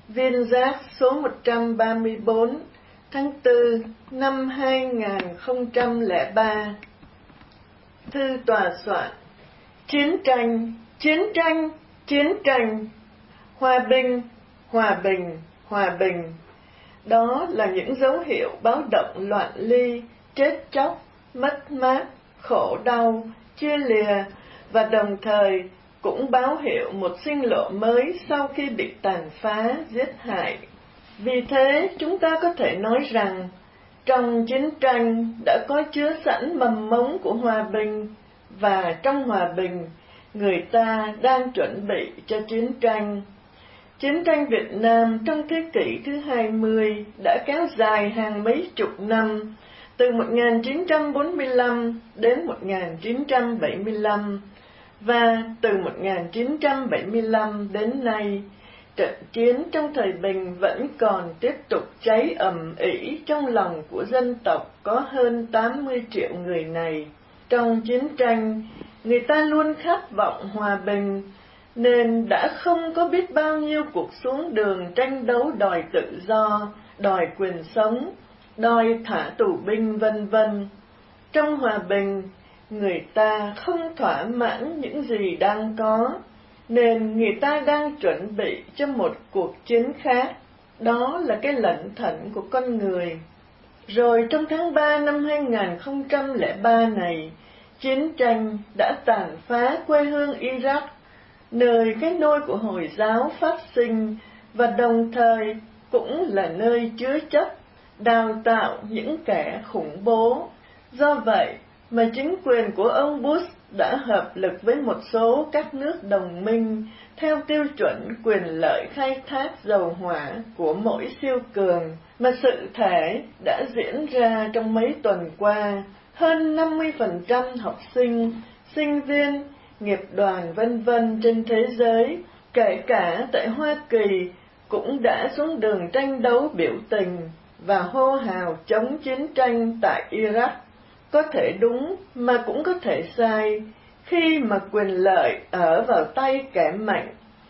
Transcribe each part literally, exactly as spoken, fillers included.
Viên giác số một trăm ba mươi bốn, tháng tư năm hai nghìn không trăm lẻ ba. Thư tòa soạn: Chiến tranh, chiến tranh, chiến tranh. Hòa bình, hòa bình, hòa bình. Đó là những dấu hiệu báo động loạn ly, chết chóc, mất mát, khổ đau, chia lìa, và đồng thời cũng báo hiệu một sinh lộ mới sau khi bị tàn phá, giết hại. Vì thế, chúng ta có thể nói rằng, trong chiến tranh đã có chứa sẵn mầm mống của hòa bình, và trong hòa bình, người ta đang chuẩn bị cho chiến tranh. Chiến tranh Việt Nam trong thế kỷ thứ hai mươi đã kéo dài hàng mấy chục năm, từ một nghìn chín trăm bốn mươi lăm đến một nghìn chín trăm bảy mươi lăm, và từ một nghìn chín trăm bảy mươi lăm đến nay, trận chiến trong thời bình vẫn còn tiếp tục cháy ầm ĩ trong lòng của dân tộc có hơn tám mươi triệu người này. Trong chiến tranh, người ta luôn khát vọng hòa bình, nên đã không có biết bao nhiêu cuộc xuống đường tranh đấu đòi tự do, đòi quyền sống, đòi thả tù binh vân vân. Trong hòa bình, người ta không thỏa mãn những gì đang có, nên người ta đang chuẩn bị cho một cuộc chiến khác. Đó là cái lẩn thẩn của con người. Rồi trong tháng ba năm hai nghìn không trăm lẻ ba này, chiến tranh đã tàn phá quê hương Iraq, nơi cái nôi của Hồi giáo phát sinh, và đồng thời cũng là nơi chứa chấp, đào tạo những kẻ khủng bố. Do vậy mà chính quyền của ông Bush đã hợp lực với một số các nước đồng minh theo tiêu chuẩn quyền lợi khai thác dầu hỏa của mỗi siêu cường, mà sự thể đã diễn ra trong mấy tuần qua. Hơn năm mươi phần trăm học sinh, sinh viên, nghiệp đoàn vân vân trên thế giới, kể cả tại Hoa Kỳ, cũng đã xuống đường tranh đấu biểu tình và hô hào chống chiến tranh tại Iraq. Có thể đúng mà cũng có thể sai, khi mà quyền lợi ở vào tay kẻ mạnh.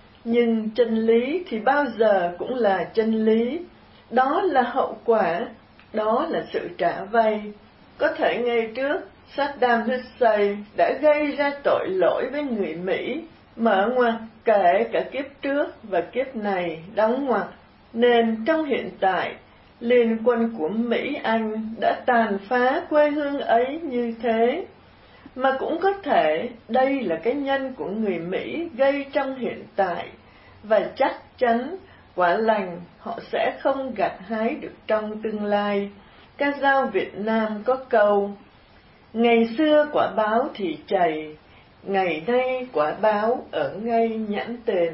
Nhưng chân lý thì bao giờ cũng là chân lý. Đó là hậu quả, đó là sự trả vay. Có thể ngày trước, Saddam Hussein đã gây ra tội lỗi với người Mỹ, mở ngoặt kể cả kiếp trước và kiếp này đóng ngoặt. Nên trong hiện tại, liên quân của Mỹ Anh đã tàn phá quê hương ấy như thế. Mà cũng có thể đây là cái nhân của người Mỹ gây trong hiện tại, và chắc chắn quả lành họ sẽ không gặt hái được trong tương lai. Ca dao Việt Nam có câu: ngày xưa quả báo thì chày, ngày nay quả báo ở ngay nhãn tiền.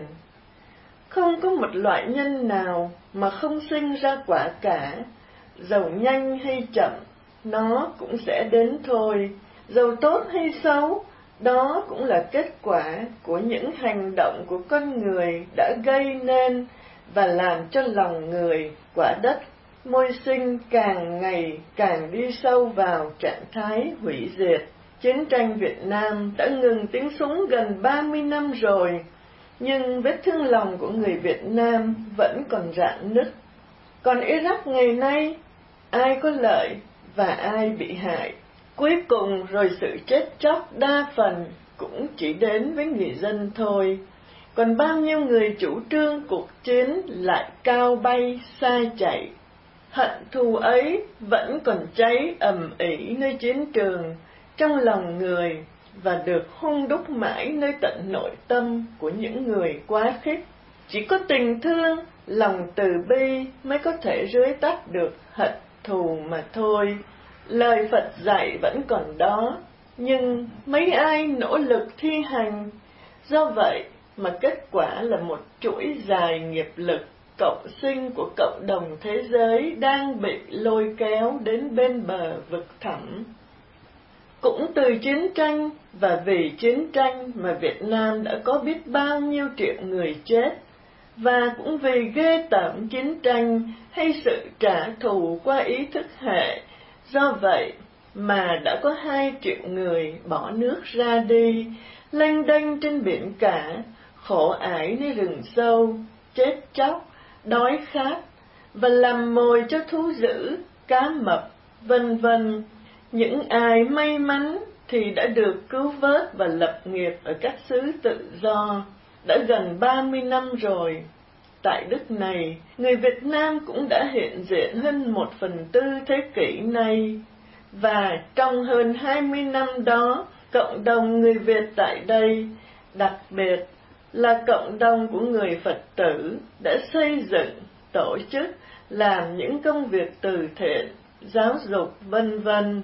Không có một loại nhân nào mà không sinh ra quả cả, dầu nhanh hay chậm, nó cũng sẽ đến thôi. Dầu tốt hay xấu, đó cũng là kết quả của những hành động của con người đã gây nên và làm cho lòng người, quả đất, môi sinh càng ngày càng đi sâu vào trạng thái hủy diệt. Chiến tranh Việt Nam đã ngừng tiếng súng gần ba mươi năm rồi, nhưng vết thương lòng của người Việt Nam vẫn còn rạn nứt. Còn Iraq ngày nay, ai có lợi và ai bị hại? Cuối cùng rồi sự chết chóc đa phần cũng chỉ đến với người dân thôi. Còn bao nhiêu người chủ trương cuộc chiến lại cao bay xa chạy. Hận thù ấy vẫn còn cháy ầm ĩ nơi chiến trường, trong lòng người, và được hun đúc mãi nơi tận nội tâm của những người quá khích. Chỉ có tình thương, lòng từ bi mới có thể rưới tắt được hận thù mà thôi. Lời Phật dạy vẫn còn đó, nhưng mấy ai nỗ lực thi hành. Do vậy mà kết quả là một chuỗi dài nghiệp lực cộng sinh của cộng đồng thế giới đang bị lôi kéo đến bên bờ vực thẳm. Cũng từ chiến tranh và vì chiến tranh mà Việt Nam đã có biết bao nhiêu triệu người chết, và cũng vì ghê tởm chiến tranh hay sự trả thù qua ý thức hệ. Do vậy mà đã có hai triệu người bỏ nước ra đi, lênh đênh trên biển cả, khổ ải nơi rừng sâu, chết chóc, đói khát và làm mồi cho thú dữ, cá mập, vân vân. Những ai may mắn thì đã được cứu vớt và lập nghiệp ở các xứ tự do, đã gần ba mươi năm rồi. Tại đất này, người Việt Nam cũng đã hiện diện hơn một phần tư thế kỷ nay, và trong hơn hai mươi năm đó, cộng đồng người Việt tại đây, đặc biệt là cộng đồng của người Phật tử, đã xây dựng, tổ chức, làm những công việc từ thiện, giáo dục, vân vân,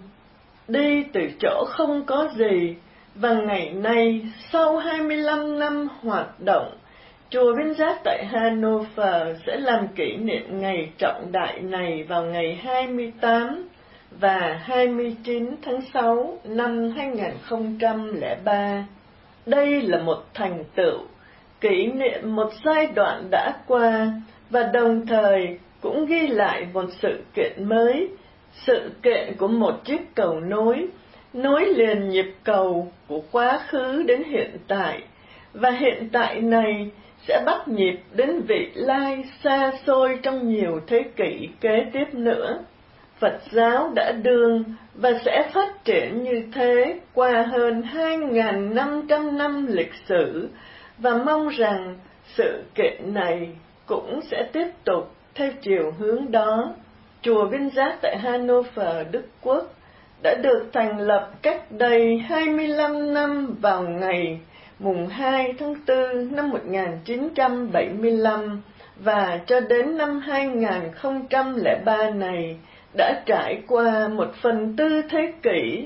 đi từ chỗ không có gì, và ngày nay, sau hai mươi lăm năm hoạt động, Chùa Viên Giác tại Hanover sẽ làm kỷ niệm ngày trọng đại này vào ngày hai mươi tám và hai mươi chín tháng sáu năm hai nghìn không trăm lẻ ba. Đây là một thành tựu, kỷ niệm một giai đoạn đã qua, và đồng thời cũng ghi lại một sự kiện mới, sự kiện của một chiếc cầu nối, nối liền nhịp cầu của quá khứ đến hiện tại, và hiện tại này sẽ bắt nhịp đến vị lai xa xôi trong nhiều thế kỷ kế tiếp nữa. Phật giáo đã đương và sẽ phát triển như thế qua hơn hai nghìn năm trăm năm lịch sử, và mong rằng sự kiện này cũng sẽ tiếp tục theo chiều hướng đó. Chùa Viên Giác tại Hanover, Đức Quốc đã được thành lập cách đây hai mươi lăm năm vào ngày mùng hai tháng tư năm một nghìn chín trăm bảy mươi lăm, và cho đến năm hai nghìn không trăm lẻ ba này đã trải qua một phần tư thế kỷ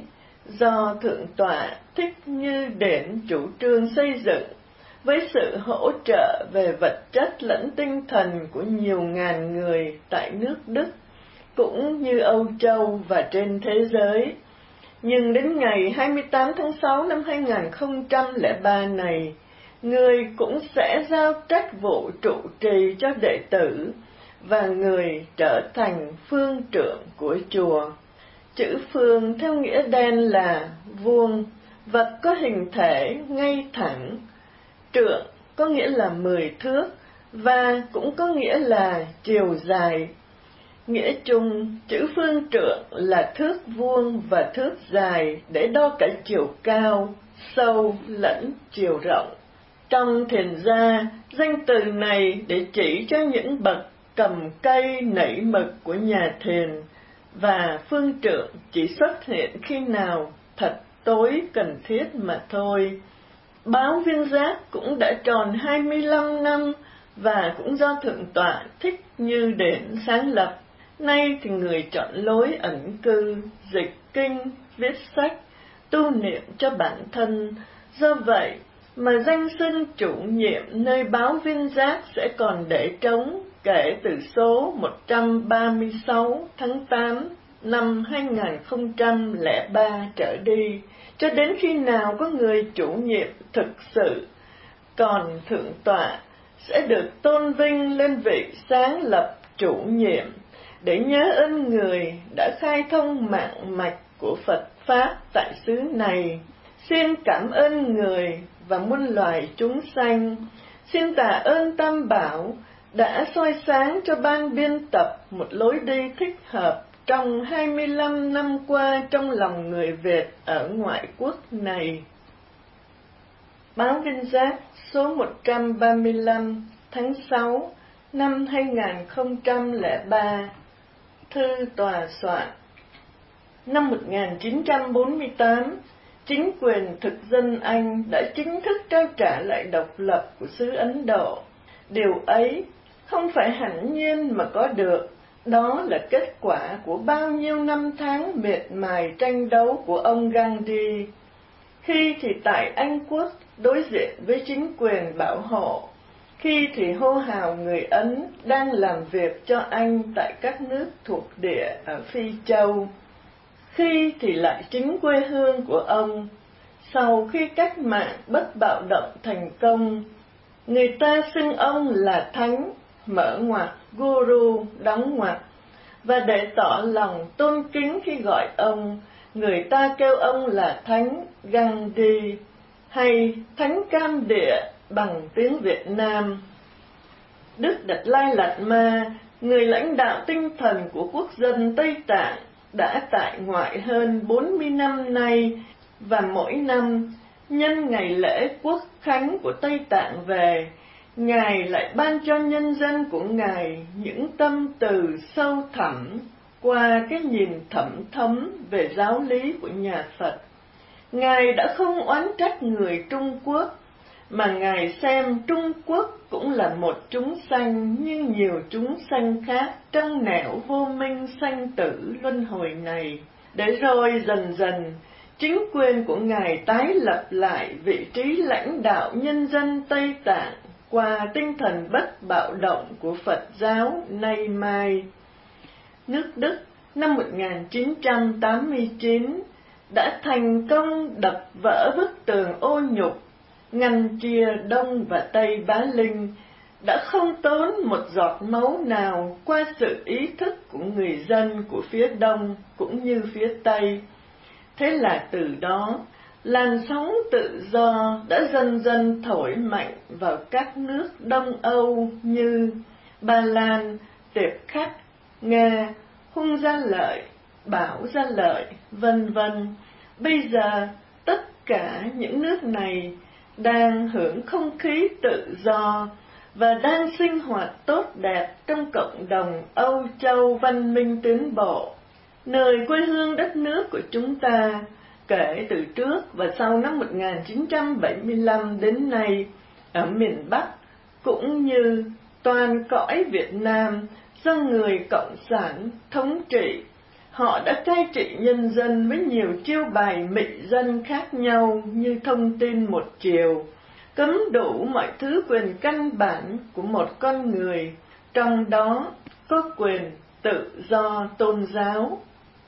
do Thượng tọa Thích Như Điển chủ trương xây dựng, với sự hỗ trợ về vật chất lẫn tinh thần của nhiều ngàn người tại nước Đức, cũng như Âu Châu và trên thế giới. Nhưng đến ngày hai mươi tám tháng sáu năm hai nghìn không trăm lẻ ba này, người cũng sẽ giao trách vụ trụ trì cho đệ tử, và người trở thành phương trưởng của chùa. Chữ phương theo nghĩa đen là vuông, vật có hình thể ngay thẳng. Trượng có nghĩa là mười thước, và cũng có nghĩa là chiều dài. Nghĩa chung, chữ phương trượng là thước vuông và thước dài để đo cả chiều cao, sâu lẫn chiều rộng. Trong thiền gia, danh từ này để chỉ cho những bậc cầm cây nảy mực của nhà thiền, và phương trượng chỉ xuất hiện khi nào thật tối cần thiết mà thôi. Báo Viên Giác cũng đã tròn hai mươi lăm năm, và cũng do Thượng tọa Thích Như Điển sáng lập. Nay thì người chọn lối ẩn cư, dịch kinh, viết sách, tu niệm cho bản thân. Do vậy mà danh xưng chủ nhiệm nơi báo Viên Giác sẽ còn để trống kể từ số một trăm ba mươi sáu tháng tám năm hai nghìn không trăm lẻ ba trở đi, cho đến khi nào có người chủ nhiệm thực sự. Còn Thượng tọa sẽ được tôn vinh lên vị sáng lập chủ nhiệm, để nhớ ơn người đã khai thông mạng mạch của Phật Pháp tại xứ này. Xin cảm ơn người và muôn loài chúng sanh. Xin tạ ơn Tam Bảo đã soi sáng cho ban biên tập một lối đi thích hợp trong hai mươi lăm năm qua trong lòng người Việt ở ngoại quốc này. Báo Viên Giác số một trăm ba mươi lăm tháng sáu năm hai nghìn không trăm lẻ ba. Thư tòa soạn. Năm một nghìn chín trăm bốn mươi tám, chính quyền thực dân Anh đã chính thức trao trả lại độc lập của xứ Ấn Độ. Điều ấy không phải hẳn nhiên mà có được, đó là kết quả của bao nhiêu năm tháng miệt mài tranh đấu của ông Gandhi. Khi thì tại Anh Quốc đối diện với chính quyền bảo hộ, khi thì hô hào người Ấn đang làm việc cho Anh tại các nước thuộc địa ở Phi Châu, khi thì lại chính quê hương của ông. Sau khi cách mạng bất bạo động thành công, người ta xưng ông là Thánh, mở ngoặc, Guru, đóng ngoặc, và để tỏ lòng tôn kính khi gọi ông, người ta kêu ông là Thánh Gandhi, hay Thánh Cam Địa bằng tiếng Việt Nam. Đức Đạt Lai Lạt Ma, người lãnh đạo tinh thần của quốc dân Tây Tạng, đã tại ngoại hơn bốn mươi năm nay, và mỗi năm nhân ngày lễ quốc khánh của Tây Tạng về, Ngài lại ban cho nhân dân của Ngài những tâm từ sâu thẳm qua cái nhìn thẩm thấm về giáo lý của nhà Phật. Ngài đã không oán trách người Trung Quốc, mà Ngài xem Trung Quốc cũng là một chúng sanh như nhiều chúng sanh khác trong nẻo vô minh sanh tử luân hồi này, để rồi dần dần chính quyền của Ngài tái lập lại vị trí lãnh đạo nhân dân Tây Tạng qua tinh thần bất bạo động của Phật giáo nay mai. Nước Đức năm một nghìn chín trăm tám mươi chín đã thành công đập vỡ bức tường ô nhục ngăn chia Đông và Tây Bá Linh, đã không tốn một giọt máu nào qua sự ý thức của người dân của phía Đông cũng như phía Tây. Thế là từ đó, làn sóng tự do đã dần dần thổi mạnh vào các nước Đông Âu như Ba Lan, Tiệp Khắc, Nga, Hung Gia Lợi, Bảo Gia Lợi, vân vân. Bây giờ, tất cả những nước này đang hưởng không khí tự do và đang sinh hoạt tốt đẹp trong cộng đồng Âu Châu văn minh tiến bộ, nơi quê hương đất nước của chúng ta kể từ trước và sau năm một nghìn chín trăm bảy mươi lăm đến nay, ở miền Bắc cũng như toàn cõi Việt Nam do người Cộng sản thống trị. Họ đã cai trị nhân dân với nhiều chiêu bài mị dân khác nhau như thông tin một chiều, cấm đủ mọi thứ quyền căn bản của một con người, trong đó có quyền tự do tôn giáo.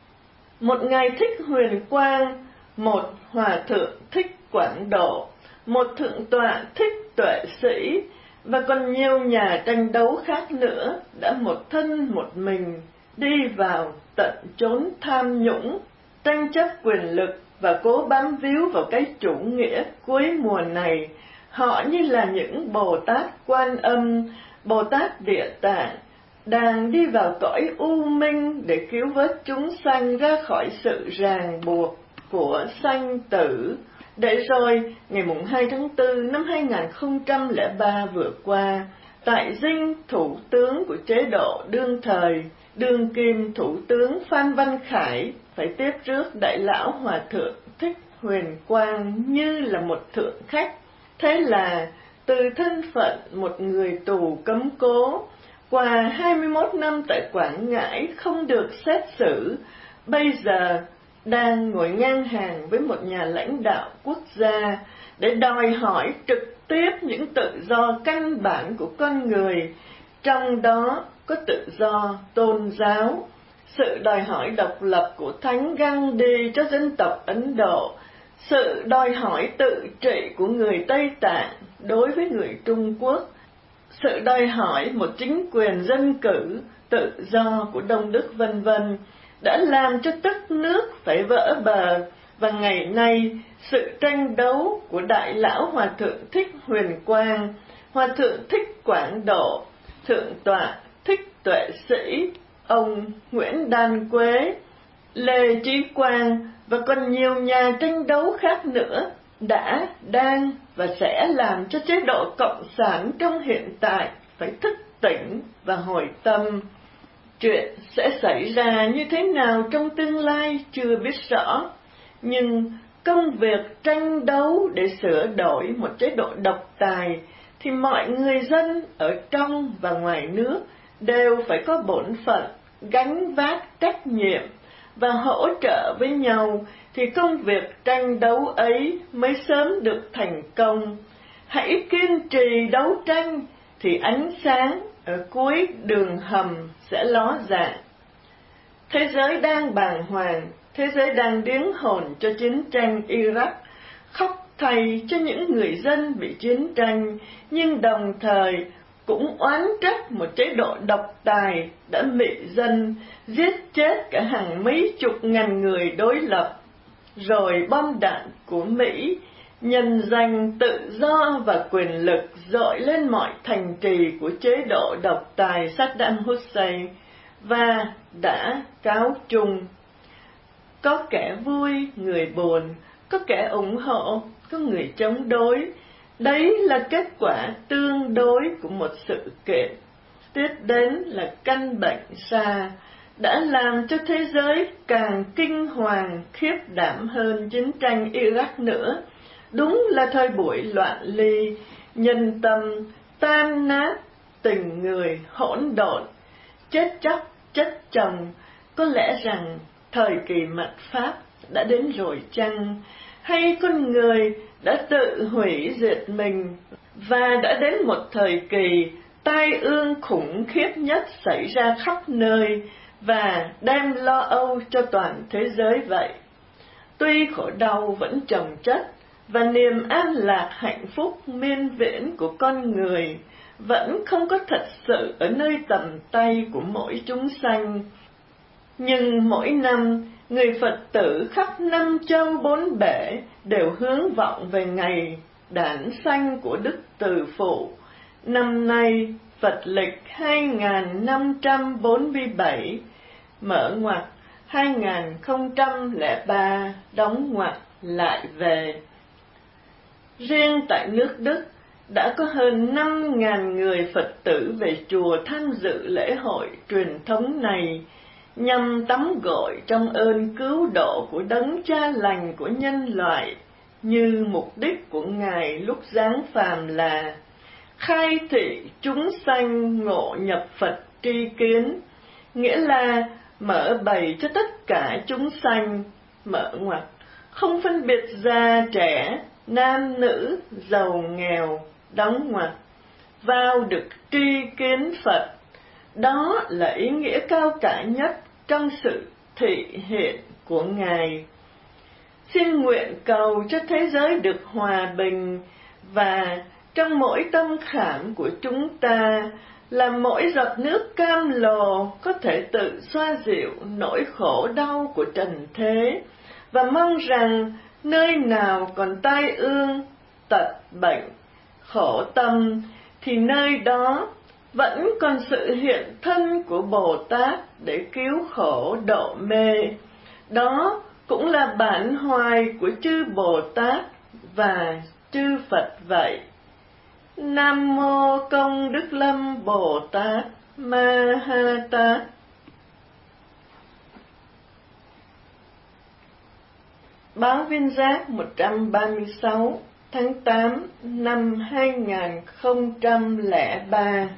Một ngài Thích Huyền Quang, một hòa thượng Thích Quảng Độ, một thượng tọa Thích Tuệ Sĩ và còn nhiều nhà tranh đấu khác nữa đã một thân một mình đi vào tận chốn tham nhũng, tranh chấp quyền lực và cố bám víu vào cái chủ nghĩa cuối mùa này. Họ như là những Bồ Tát Quan Âm, Bồ Tát Địa Tạng, đang đi vào cõi u minh để cứu vớt chúng sanh ra khỏi sự ràng buộc của sanh tử. Để rồi, ngày hai tháng tư năm hai nghìn không trăm lẻ ba vừa qua, tại dinh thủ tướng của chế độ đương thời, đương kim thủ tướng Phan Văn Khải phải tiếp rước đại lão hòa thượng Thích Huyền Quang như là một thượng khách. Thế là từ thân phận một người tù cấm cố, qua hai mươi mốt năm tại Quảng Ngãi không được xét xử, bây giờ đang ngồi ngang hàng với một nhà lãnh đạo quốc gia để đòi hỏi trực tiếp những tự do căn bản của con người, trong đó có tự do tôn giáo, sự đòi hỏi độc lập của Thánh Gandhi cho dân tộc Ấn Độ, sự đòi hỏi tự trị của người Tây Tạng đối với người Trung Quốc, sự đòi hỏi một chính quyền dân cử tự do của Đông Đức vân vân đã làm cho đất nước phải vỡ bờ. Và ngày nay, sự tranh đấu của đại lão hòa thượng Thích Huyền Quang, hòa thượng Thích Quảng Độ, thượng tọa Thích Tuệ Sĩ, ông Nguyễn Đan Quế, Lê Trí Quang và còn nhiều nhà tranh đấu khác nữa đã, đang và sẽ làm cho chế độ cộng sản trong hiện tại phải thức tỉnh và hồi tâm. Chuyện sẽ xảy ra như thế nào trong tương lai chưa biết rõ, nhưng công việc tranh đấu để sửa đổi một chế độ độc tài thì mọi người dân ở trong và ngoài nước đều phải có bổn phận gánh vác trách nhiệm và hỗ trợ với nhau, thì công việc tranh đấu ấy mới sớm được thành công. Hãy kiên trì đấu tranh thì ánh sáng ở cuối đường hầm sẽ ló dạng. Thế giới đang bàng hoàng, thế giới đang điếng hồn cho chiến tranh Iraq, khóc thay cho những người dân bị chiến tranh, nhưng đồng thời cũng oán trách một chế độ độc tài đã mị dân, giết chết cả hàng mấy chục ngàn người đối lập. Rồi bom đạn của Mỹ nhân danh tự do và quyền lực dội lên mọi thành trì của chế độ độc tài Saddam Hussein và đã cáo chung. Có kẻ vui, người buồn, có kẻ ủng hộ, có người chống đối. Đấy là kết quả tương đối của một sự kiện. Tiếp đến là căn bệnh SARS đã làm cho thế giới càng kinh hoàng khiếp đảm hơn chiến tranh Iraq nữa. Đúng là thời buổi loạn ly, nhân tâm tan nát, tình người hỗn độn, chết chóc chất chồng. Có lẽ rằng thời kỳ mạt Pháp đã đến rồi chăng? Hay con người đã tự hủy diệt mình, và đã đến một thời kỳ tai ương khủng khiếp nhất xảy ra khắp nơi và đem lo âu cho toàn thế giới vậy? Tuy khổ đau vẫn chồng chất và niềm an lạc hạnh phúc miên viễn của con người vẫn không có thật sự ở nơi tầm tay của mỗi chúng sanh, nhưng mỗi năm người Phật tử khắp năm châu bốn bể đều hướng vọng về ngày đản sanh của Đức Từ Phụ. Năm nay Phật lịch hai nghìn năm trăm bốn mươi bảy, mở ngoặc hai nghìn không trăm lẻ ba, đóng ngoặc lại về. Riêng tại nước Đức đã có hơn năm nghìn người Phật tử về chùa tham dự lễ hội truyền thống này, nhằm tắm gội trong ơn cứu độ của đấng cha lành của nhân loại, như mục đích của Ngài lúc giáng phàm là khai thị chúng sanh ngộ nhập Phật tri kiến, nghĩa là mở bày cho tất cả chúng sanh, mở ngoặc, không phân biệt già trẻ, nam nữ, giàu nghèo, đóng ngoặc, vào được tri kiến Phật. Đó là ý nghĩa cao cả nhất trong sự thị hiện của Ngài. Xin nguyện cầu cho thế giới được hòa bình, và trong mỗi tâm khảm của chúng ta là mỗi giọt nước cam lồ có thể tự xoa dịu nỗi khổ đau của trần thế, và mong rằng nơi nào còn tai ương, tật bệnh, khổ tâm thì nơi đó vẫn còn sự hiện thân của Bồ Tát để cứu khổ độ mê. Đó cũng là bản hoài của chư Bồ Tát và chư Phật vậy. Nam mô Công Đức Lâm Bồ Tát Ma Ha Tát. Báo Viên Giác một trăm ba mươi sáu tháng tám năm hai nghìn không trăm lẻ ba.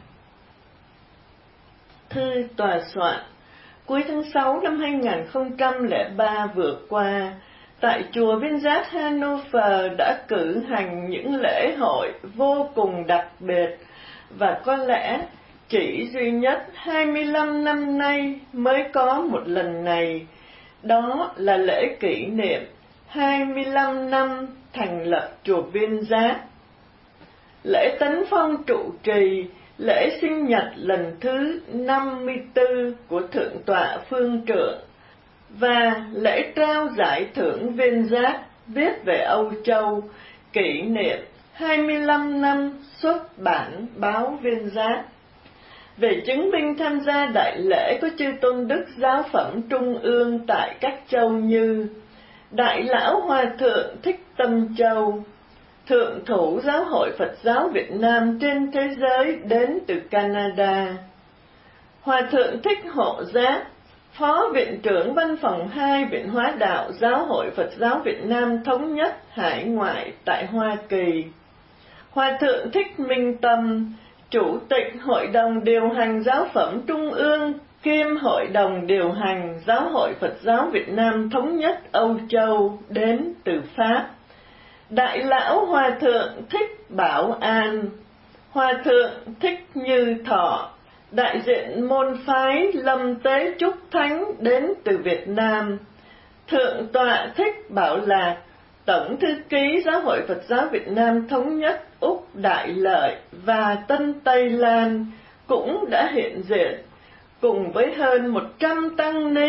Thư tòa soạn cuối tháng sáu năm hai nghìn không trăm lẻ ba vừa qua, tại chùa Viên Giác Hanover đã cử hành những lễ hội vô cùng đặc biệt, và có lẽ chỉ duy nhất hai mươi lăm năm nay mới có một lần này. Đó là lễ kỷ niệm hai mươi lăm năm thành lập chùa Viên Giác, lễ tấn phong trụ trì, lễ sinh nhật lần thứ năm mươi tư của Thượng tọa Phương Trượng, và lễ trao giải thưởng Viên Giác viết về Âu Châu, kỷ niệm hai mươi lăm năm xuất bản báo Viên Giác. Về chứng minh tham gia đại lễ có chư tôn đức giáo phẩm trung ương tại các châu như Đại lão Hòa thượng Thích Tâm Châu, Thượng thủ Giáo hội Phật giáo Việt Nam trên thế giới đến từ Canada, Hòa thượng Thích Hộ Giác, Phó Viện trưởng Văn phòng hai Viện Hóa đạo Giáo hội Phật giáo Việt Nam Thống nhất Hải ngoại tại Hoa Kỳ, Hòa thượng Thích Minh Tâm, Chủ tịch Hội đồng điều hành Giáo phẩm Trung ương kiêm Hội đồng điều hành Giáo hội Phật giáo Việt Nam Thống nhất Âu Châu đến từ Pháp, Đại lão Hòa thượng Thích Bảo An, Hòa thượng Thích Như Thọ, đại diện môn phái Lâm Tế Trúc Thánh đến từ Việt Nam, Thượng tọa Thích Bảo Lạc, Tổng thư ký Giáo hội Phật giáo Việt Nam Thống nhất Úc Đại Lợi và Tân Tây Lan cũng đã hiện diện, cùng với hơn một trăm tăng ni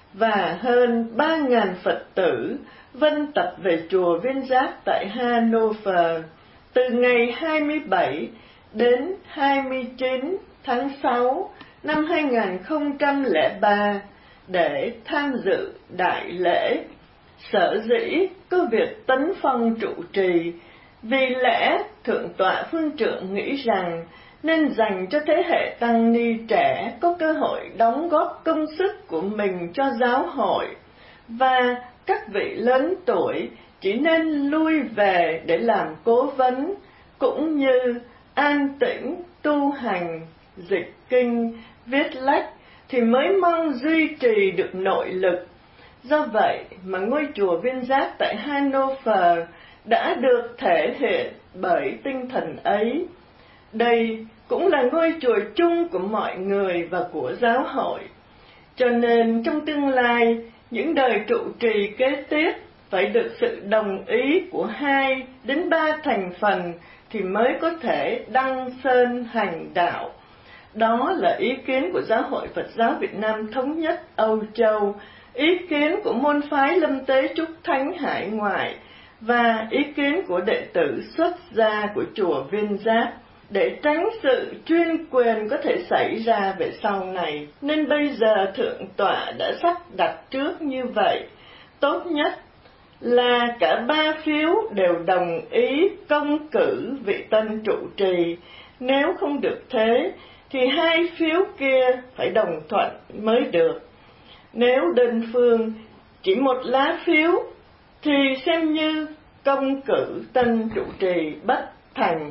và hơn ba nghìn Phật tử vân tập về chùa Viên Giác tại Hanover từ ngày hai mươi bảy đến hai mươi chín tháng sáu năm hai nghìn không trăm lẻ ba để tham dự đại lễ. Sở dĩ có việc Tấn Phong trụ trì, vì lẽ Thượng tọa Phương Trượng nghĩ rằng nên dành cho thế hệ tăng ni trẻ có cơ hội đóng góp công sức của mình cho giáo hội, và các vị lớn tuổi chỉ nên lui về để làm cố vấn, cũng như an tĩnh tu hành, dịch kinh, viết lách thì mới mong duy trì được nội lực. Do vậy mà ngôi chùa Viên Giác tại Hanover đã được thể hiện bởi tinh thần ấy. Đây cũng là ngôi chùa chung của mọi người và của giáo hội. Cho nên trong tương lai, những đời trụ trì kế tiếp phải được sự đồng ý của hai đến ba thành phần thì mới có thể đăng sơn hành đạo. Đó là ý kiến của Giáo hội Phật giáo Việt Nam Thống nhất Âu Châu, ý kiến của môn phái Lâm Tế Trúc Thánh hải ngoại và ý kiến của đệ tử xuất gia của chùa Viên Giác, để tránh sự chuyên quyền có thể xảy ra về sau này. Nên bây giờ Thượng tọa đã sắp đặt trước như vậy. Tốt nhất là cả ba phiếu đều đồng ý công cử vị tân trụ trì. Nếu không được thế thì hai phiếu kia phải đồng thuận mới được. Nếu đơn phương chỉ một lá phiếu thì xem như công cử tân trụ trì bất thành.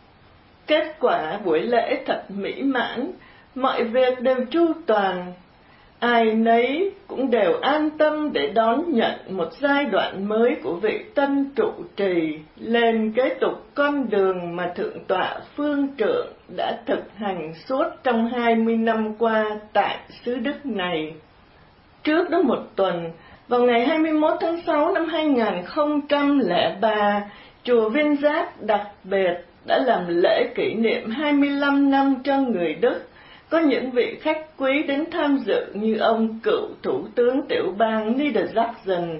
Kết quả buổi lễ thật mỹ mãn, mọi việc đều chu toàn. Ai nấy cũng đều an tâm để đón nhận một giai đoạn mới của vị tân trụ trì, lên kế tục con đường mà Thượng tọa Phương Trượng đã thực hành suốt trong hai mươi năm qua tại xứ Đức này. Trước đó một tuần, vào ngày hai mươi mốt tháng sáu năm hai nghìn không trăm lẻ ba, chùa Viên Giác đặc biệt đã làm lễ kỷ niệm hai mươi lăm năm cho người Đức. Có những vị khách quý đến tham dự như ông cựu Thủ tướng tiểu bang Niedersachsen,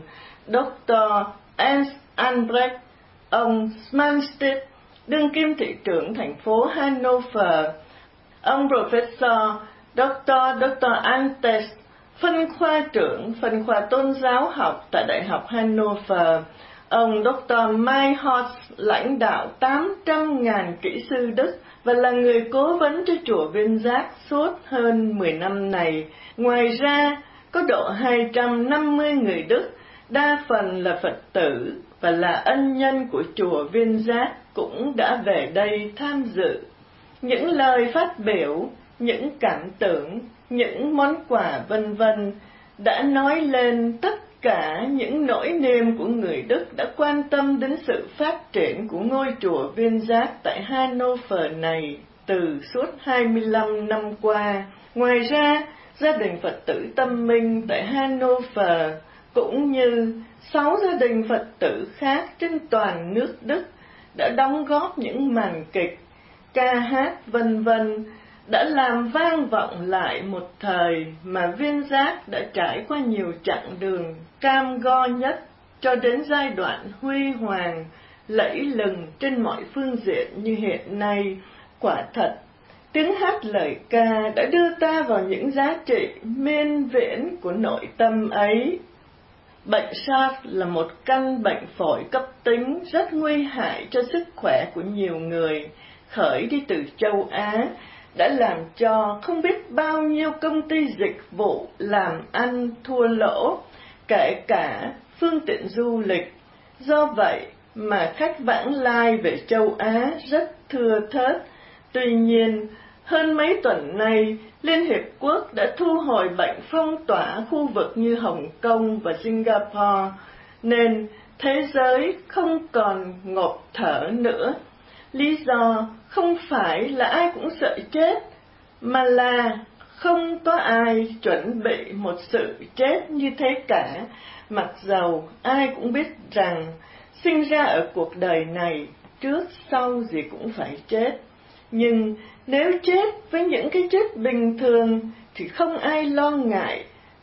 Doctor Ernst Albrecht, ông Smanstedt, đương kim thị trưởng thành phố Hanover, ông Professor Doctor Doctor Antes, phân khoa trưởng phân khoa tôn giáo học tại Đại học Hanover, ông Doctor Mayhorst, lãnh đạo tám trăm nghìn kỹ sư Đức và là người cố vấn cho chùa Viên Giác suốt hơn mười năm này. Ngoài ra, có độ hai trăm năm mươi người Đức, đa phần là Phật tử và là ân nhân của chùa Viên Giác cũng đã về đây tham dự. Những lời phát biểu, những cảm tưởng, những món quà vân vân đã nói lên tất cả những nỗi niềm của người Đức đã quan tâm đến sự phát triển của ngôi chùa Viên Giác tại Hanover này từ suốt hai mươi lăm năm qua. Ngoài ra, gia đình Phật tử Tâm Minh tại Hanover cũng như sáu gia đình Phật tử khác trên toàn nước Đức đã đóng góp những màn kịch, ca hát vân vân, đã làm vang vọng lại một thời mà Viên Giác đã trải qua nhiều chặng đường cam go nhất cho đến giai đoạn huy hoàng, lẫy lừng trên mọi phương diện như hiện nay. Quả thật, tiếng hát lời ca đã đưa ta vào những giá trị miên viễn của nội tâm ấy. Bệnh SARS là một căn bệnh phổi cấp tính rất nguy hại cho sức khỏe của nhiều người, khởi đi từ châu Á, đã làm cho không biết bao nhiêu công ty dịch vụ làm ăn thua lỗ, kể cả phương tiện du lịch. Do vậy mà khách vãng lai về châu Á rất thưa thớt. Tuy nhiên, hơn mấy tuần nay, Liên Hiệp Quốc đã thu hồi bệnh phong tỏa khu vực như Hồng Kông và Singapore, nên thế giới không còn ngộp thở nữa. Lý do không phải là ai cũng sợ chết, mà là không có ai chuẩn bị một sự chết như thế cả, mặc dầu ai cũng biết rằng sinh ra ở cuộc đời này, trước sau gì cũng phải chết. Nhưng nếu chết với những cái chết bình thường thì không ai lo ngại,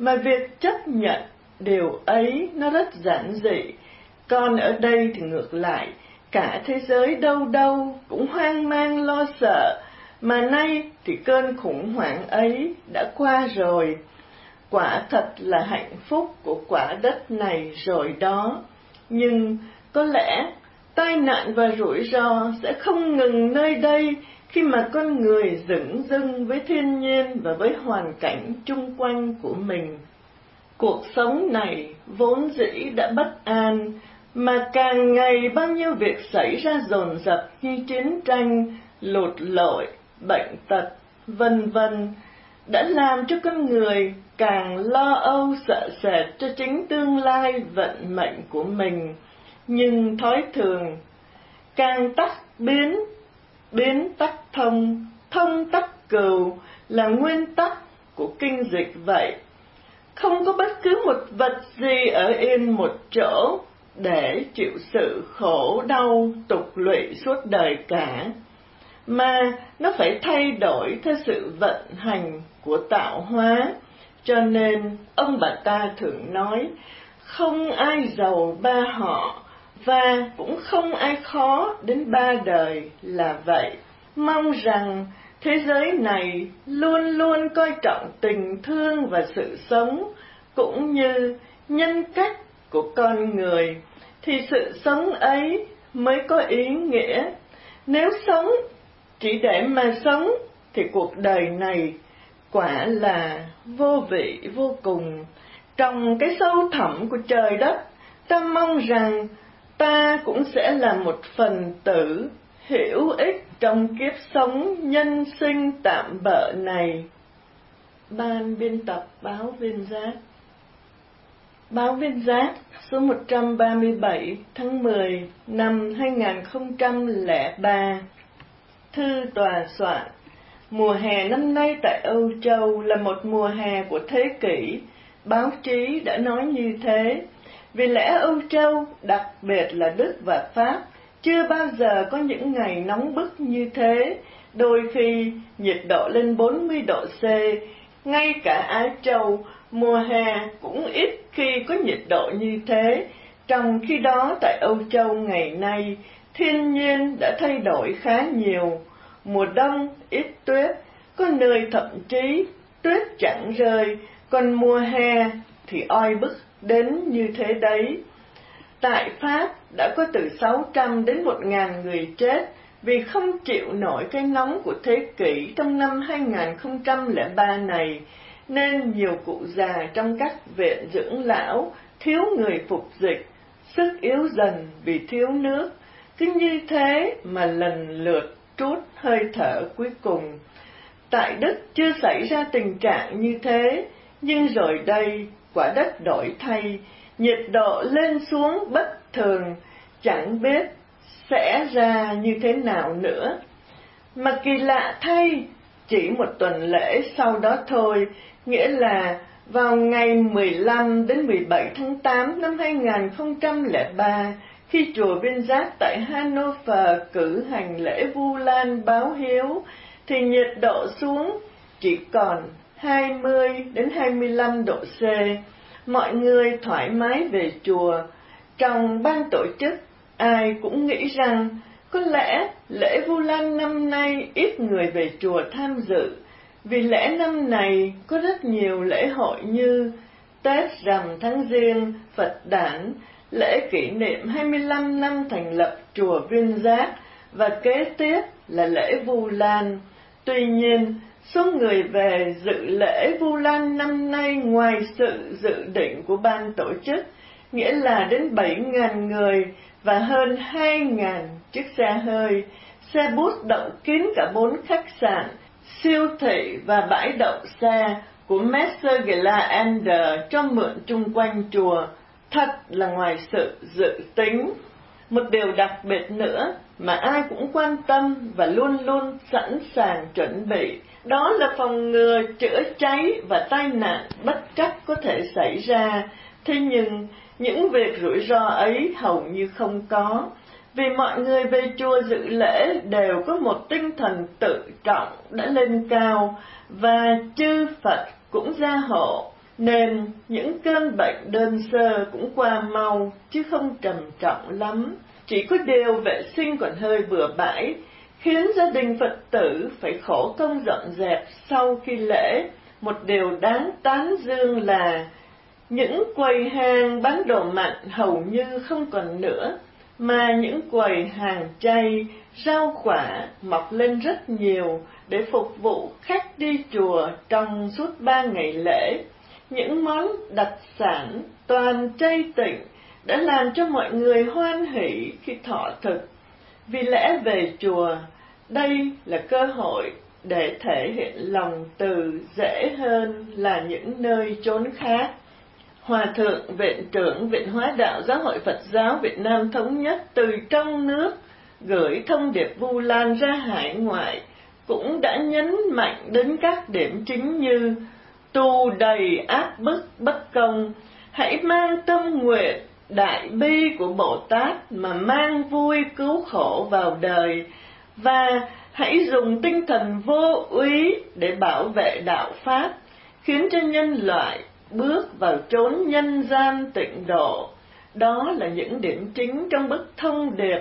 mà việc chấp nhận điều ấy nó rất giản dị. Còn ở đây thì ngược lại, cả thế giới đâu đâu cũng hoang mang lo sợ, mà nay thì cơn khủng hoảng ấy đã qua rồi. Quả thật là hạnh phúc của quả đất này rồi đó. Nhưng có lẽ tai nạn và rủi ro sẽ không ngừng nơi đây khi mà con người dửng dưng với thiên nhiên và với hoàn cảnh chung quanh của mình. Cuộc sống này vốn dĩ đã bất an, mà càng ngày bao nhiêu việc xảy ra dồn dập như chiến tranh, lụt lội, bệnh tật, vân vân, đã làm cho con người càng lo âu sợ sệt cho chính tương lai vận mệnh của mình. Nhưng thói thường, càng tắc biến, biến tắc thông, thông tắc cừu là nguyên tắc của kinh dịch vậy. Không có bất cứ một vật gì ở yên một chỗ để chịu sự khổ đau tục lụy suốt đời cả, mà nó phải thay đổi theo sự vận hành của tạo hóa. Cho nên ông bà ta thường nói, không ai giàu ba họ, và cũng không ai khó đến ba đời là vậy. Mong rằng thế giới này luôn luôn coi trọng tình thương và sự sống, cũng như nhân cách của con người, thì sự sống ấy mới có ý nghĩa. Nếu sống chỉ để mà sống thì cuộc đời này quả là vô vị vô cùng. Trong cái sâu thẳm của trời đất, ta mong rằng ta cũng sẽ là một phần tử hữu ích trong kiếp sống nhân sinh tạm bợ này. Ban biên tập báo Viên Giác. Báo Viên Giác số một trăm ba mươi bảy tháng mười năm hai nghìn không trăm lẻ ba. Thư tòa soạn: mùa hè năm nay tại Âu Châu là một mùa hè của thế kỷ. Báo chí đã nói như thế. Vì lẽ Âu Châu, đặc biệt là Đức và Pháp, chưa bao giờ có những ngày nóng bức như thế, đôi khi nhiệt độ lên bốn mươi độ C. Ngay cả Á Châu, mùa hè cũng ít khi có nhiệt độ như thế. Trong khi đó tại Âu Châu ngày nay, thiên nhiên đã thay đổi khá nhiều. Mùa đông ít tuyết, có nơi thậm chí tuyết chẳng rơi, còn mùa hè thì oi bức đến như thế đấy. Tại Pháp đã có từ sáu trăm đến một nghìn người chết vì không chịu nổi cái nóng của thế kỷ trong năm hai nghìn không trăm lẻ ba này, nên nhiều cụ già trong các viện dưỡng lão thiếu người phục dịch, sức yếu dần vì thiếu nước. Cứ như thế mà lần lượt trút hơi thở cuối cùng. Tại Đức chưa xảy ra tình trạng như thế, nhưng rồi đây quả đất đổi thay, nhiệt độ lên xuống bất thường, chẳng biết sẽ ra như thế nào nữa. Mà kỳ lạ thay, chỉ một tuần lễ sau đó thôi, nghĩa là vào ngày mười lăm đến mười bảy tháng tám năm hai nghìn không trăm lẻ ba, khi chùa Viên Giác tại Hanover cử hành lễ Vu Lan báo hiếu, thì nhiệt độ xuống chỉ còn hai mươi đến hai mươi lăm độ C. Mọi người thoải mái về chùa. Trong ban tổ chức, ai cũng nghĩ rằng có lẽ lễ Vu Lan năm nay ít người về chùa tham dự, vì lẽ năm này có rất nhiều lễ hội như Tết Rằm tháng Giêng, Phật đản, lễ kỷ niệm hai mươi lăm năm thành lập chùa Viên Giác, và kế tiếp là lễ Vu Lan. Tuy nhiên, số người về dự lễ Vu Lan năm nay ngoài sự dự định của ban tổ chức, nghĩa là đến bảy nghìn người và hơn hai nghìn chiếc xe hơi, xe bus đậu kín cả bốn khách sạn, siêu thị và bãi đậu xe của Messer Gelander cho mượn chung quanh chùa, thật là ngoài sự dự tính. Một điều đặc biệt nữa mà ai cũng quan tâm và luôn luôn sẵn sàng chuẩn bị, đó là phòng ngừa chữa cháy và tai nạn bất trắc có thể xảy ra. Thế nhưng những việc rủi ro ấy hầu như không có, vì mọi người về chùa dự lễ đều có một tinh thần tự trọng đã lên cao, và chư Phật cũng gia hộ. nên những cơn bệnh đơn sơ cũng qua mau, chứ không trầm trọng lắm. Chỉ có điều vệ sinh còn hơi bừa bãi, khiến gia đình Phật tử phải khổ công dọn dẹp sau khi lễ. Một điều đáng tán dương là những quầy hàng bán đồ mặn hầu như không còn nữa, mà những quầy hàng chay, rau quả mọc lên rất nhiều để phục vụ khách đi chùa trong suốt ba ngày lễ. Những món đặc sản toàn chay tịnh đã làm cho mọi người hoan hỷ khi thọ thực. Vì lẽ về chùa, đây là cơ hội để thể hiện lòng từ dễ hơn là những nơi chốn khác. Hòa thượng Viện trưởng Viện Hóa Đạo Giáo hội Phật giáo Việt Nam Thống Nhất từ trong nước gửi thông điệp Vu Lan ra hải ngoại cũng đã nhấn mạnh đến các điểm chính như: tù đầy áp bức bất công, hãy mang tâm nguyện đại bi của Bồ Tát mà mang vui cứu khổ vào đời, và hãy dùng tinh thần vô úy để bảo vệ đạo pháp, khiến cho nhân loại bước vào chốn nhân gian tịnh độ. Đó là những điểm chính trong bức thông điệp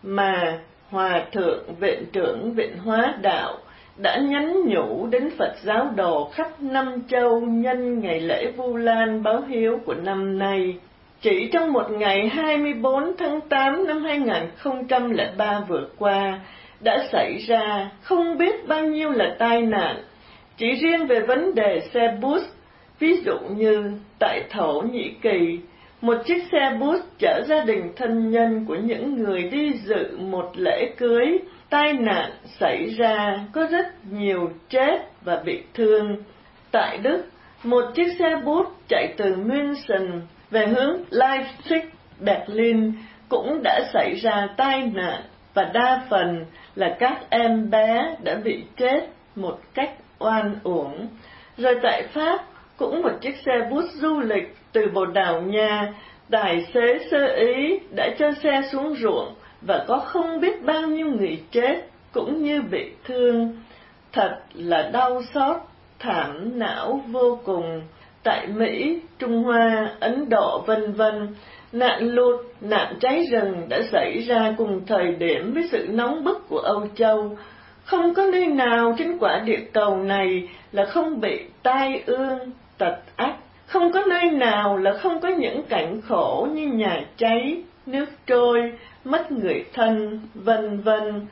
mà Hòa thượng Viện trưởng Viện Hóa Đạo đã nhắn nhủ đến Phật giáo đồ khắp năm châu nhân ngày lễ Vu Lan báo hiếu của năm nay. Chỉ trong một ngày hai mươi bốn tháng tám năm hai nghìn không trăm lẻ ba vừa qua, đã xảy ra không biết bao nhiêu là tai nạn. Chỉ riêng về vấn đề xe bus, ví dụ như tại Thổ Nhĩ Kỳ, một chiếc xe bus chở gia đình thân nhân của những người đi dự một lễ cưới, tai nạn xảy ra có rất nhiều chết và bị thương. Tại Đức, một chiếc xe bus chạy từ München về hướng Leipzig, Berlin cũng đã xảy ra tai nạn, và đa phần là các em bé đã bị chết một cách oan uổng. Rồi tại Pháp, cũng một chiếc xe bus du lịch từ Bồ Đào Nha, tài xế sơ ý đã cho xe xuống ruộng và có không biết bao nhiêu người chết cũng như bị thương. Thật là đau xót, thảm não vô cùng. Tại Mỹ, Trung Hoa, Ấn Độ vân vân, nạn lụt, nạn cháy rừng đã xảy ra cùng thời điểm với sự nóng bức của Âu Châu. Không có nơi nào trên quả địa cầu này là không bị tai ương, tật ách. Không có nơi nào là không có những cảnh khổ như nhà cháy, nước trôi, mất người thân, vân vân.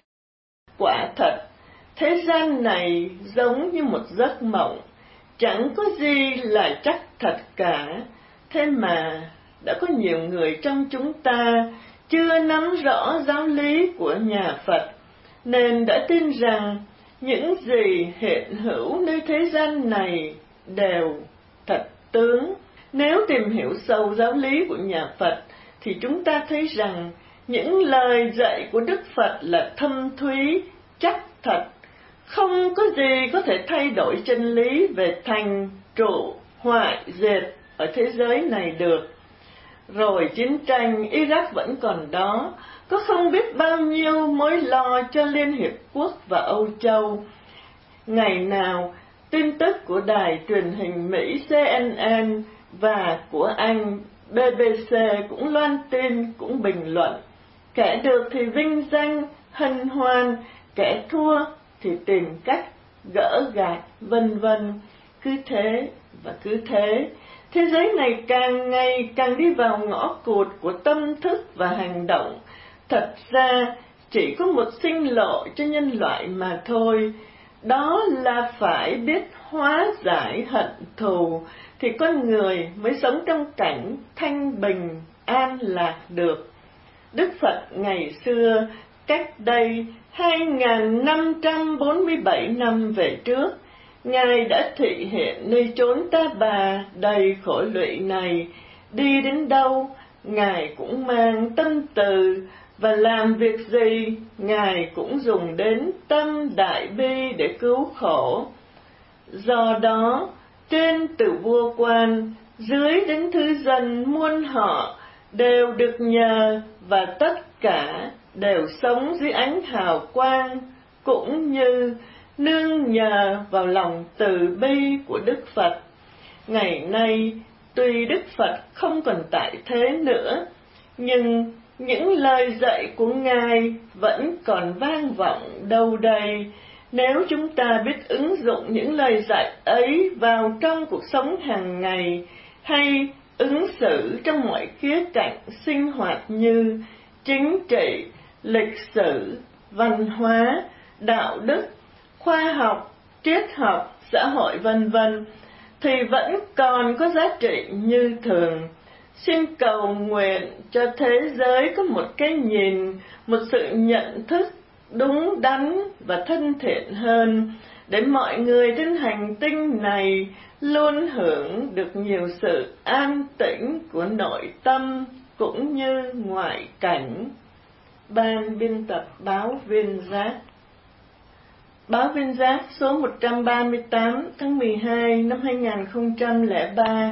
Quả thật, thế gian này giống như một giấc mộng, chẳng có gì là chắc thật cả. Thế mà đã có nhiều người trong chúng ta chưa nắm rõ giáo lý của nhà Phật, nên đã tin rằng những gì hiện hữu nơi thế gian này đều thật tướng. Nếu tìm hiểu sâu giáo lý của nhà Phật, thì chúng ta thấy rằng những lời dạy của Đức Phật là thâm thúy, chắc thật. Không có gì có thể thay đổi chân lý về thành, trụ, hoại, diệt ở thế giới này được. Rồi chiến tranh Iraq vẫn còn đó, có không biết bao nhiêu mối lo cho Liên Hiệp Quốc và Âu Châu. Ngày nào, tin tức của đài truyền hình Mỹ C N N và của Anh B B C cũng loan tin, cũng bình luận. Kẻ được thì vinh danh, hân hoan, kẻ thua thì tìm cách gỡ gạt, vân vân. Cứ thế và cứ thế, thế giới này càng ngày càng đi vào ngõ cụt của tâm thức và hành động. Thật ra chỉ có một sinh lộ cho nhân loại mà thôi, đó là phải biết hóa giải hận thù, thì con người mới sống trong cảnh thanh bình, an lạc được. Đức Phật ngày xưa, cách đây hai nghìn năm trăm bốn mươi bảy năm về trước, Ngài đã thị hiện nơi chốn Ta Bà đầy khổ lụy này. Đi đến đâu, Ngài cũng mang tâm từ, và làm việc gì, Ngài cũng dùng đến tâm đại bi để cứu khổ. Do đó, trên từ vua quan, dưới đến thư dân muôn họ, đều được nhờ, và tất cả đều sống dưới ánh hào quang, cũng như nương nhờ vào lòng từ bi của Đức Phật. Ngày nay, tuy Đức Phật không còn tại thế nữa, nhưng những lời dạy của Ngài vẫn còn vang vọng đâu đây. Nếu chúng ta biết ứng dụng những lời dạy ấy vào trong cuộc sống hàng ngày, hay ứng xử trong mọi khía cạnh sinh hoạt như chính trị, lịch sử, văn hóa, đạo đức, khoa học, triết học, xã hội vân vân, thì vẫn còn có giá trị như thường. Xin cầu nguyện cho thế giới có một cái nhìn, một sự nhận thức đúng đắn và thân thiện hơn, để mọi người trên hành tinh này luôn hưởng được nhiều sự an tĩnh của nội tâm cũng như ngoại cảnh. Ban biên tập báo Viên Giác. Báo Viên Giác số một trăm ba mươi tám tháng mười hai năm hai nghìn không trăm lẻ ba.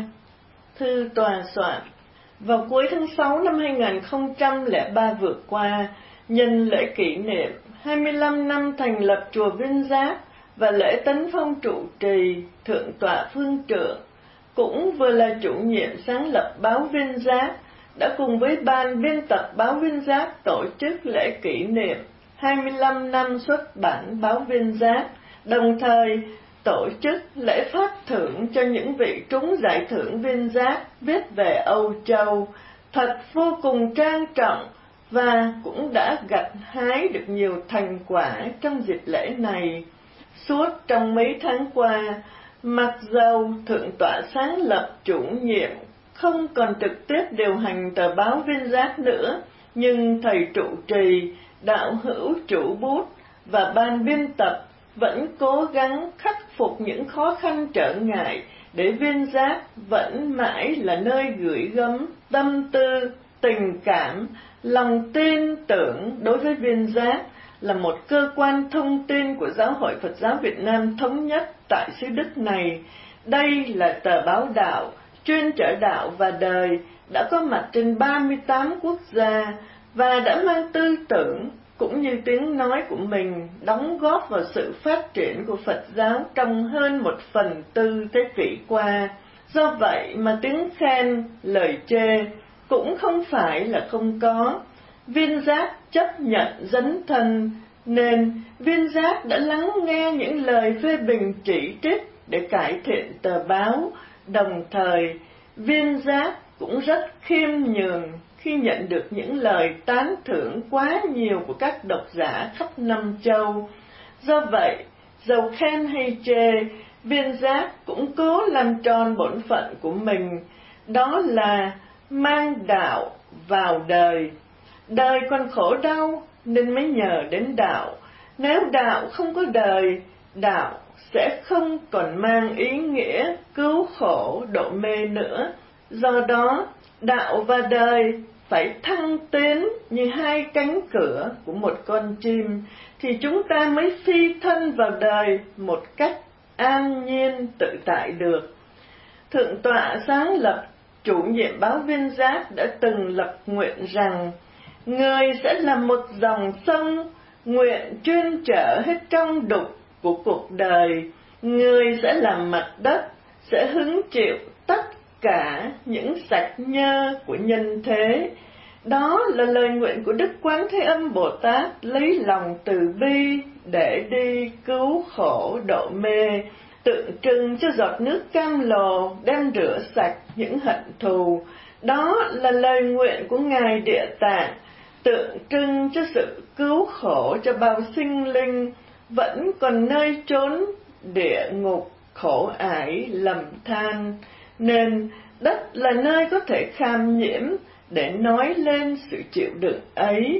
Thư tòa soạn. Vào cuối tháng sáu năm hai nghìn không trăm lẻ ba vừa qua, nhân lễ kỷ niệm hai mươi lăm năm thành lập chùa Viên Giác và lễ tấn phong trụ trì, Thượng tọa Phương Trượng, cũng vừa là chủ nhiệm sáng lập báo Viên Giác, đã cùng với ban biên tập báo Viên Giác tổ chức lễ kỷ niệm hai mươi lăm năm xuất bản báo Viên Giác, đồng thời tổ chức lễ phát thưởng cho những vị trúng giải thưởng Viên Giác viết về Âu Châu, thật vô cùng trang trọng và cũng đã gặt hái được nhiều thành quả trong dịp lễ này. Suốt trong mấy tháng qua, mặc dầu Thượng tọa sáng lập chủ nhiệm không còn trực tiếp điều hành tờ báo Viên Giác nữa, nhưng thầy trụ trì, đạo hữu chủ bút và ban biên tập vẫn cố gắng khắc phục những khó khăn trở ngại để Viên Giác vẫn mãi là nơi gửi gắm tâm tư, tình cảm, lòng tin tưởng đối với Viên Giác là một cơ quan thông tin của Giáo hội Phật giáo Việt Nam thống nhất tại xứ Đức này. Đây là tờ báo đạo, chuyên chở đạo và đời, đã có mặt trên ba mươi tám quốc gia và đã mang tư tưởng cũng như tiếng nói của mình đóng góp vào sự phát triển của Phật giáo trong hơn một phần tư thế kỷ qua. Do vậy mà tiếng khen, lời chê cũng không phải là không có. Viên Giác chấp nhận dấn thân, nên Viên Giác đã lắng nghe những lời phê bình chỉ trích để cải thiện tờ báo. Đồng thời, Viên Giác cũng rất khiêm nhường khi nhận được những lời tán thưởng quá nhiều của các độc giả khắp năm châu. Do vậy, dầu khen hay chê, Viên Giác cũng cố làm tròn bổn phận của mình, đó là mang đạo vào đời. Đời còn khổ đau nên mới nhờ đến đạo. Nếu đạo không có đời, đạo sẽ không còn mang ý nghĩa cứu khổ độ mê nữa. Do đó, đạo và đời phải thăng tiến như hai cánh cửa của một con chim, thì chúng ta mới phi thân vào đời một cách an nhiên tự tại được. Thượng tọa sáng lập chủ nhiệm báo Viên Giác đã từng lập nguyện rằng người sẽ là một dòng sông, nguyện chuyên chở hết trong đục của cuộc đời. Người sẽ là mặt đất, sẽ hứng chịu tất cả những sạch nhơ của nhân thế. Đó là lời nguyện của Đức Quán Thế Âm Bồ Tát lấy lòng từ bi để đi cứu khổ độ mê, tượng trưng cho giọt nước cam lồ đem rửa sạch những hận thù. Đó là lời nguyện của Ngài Địa Tạng, tượng trưng cho sự cứu khổ cho bao sinh linh vẫn còn nơi chốn địa ngục khổ ải lầm than. Nên đất là nơi có thể kham nhiễm để nói lên sự chịu đựng ấy.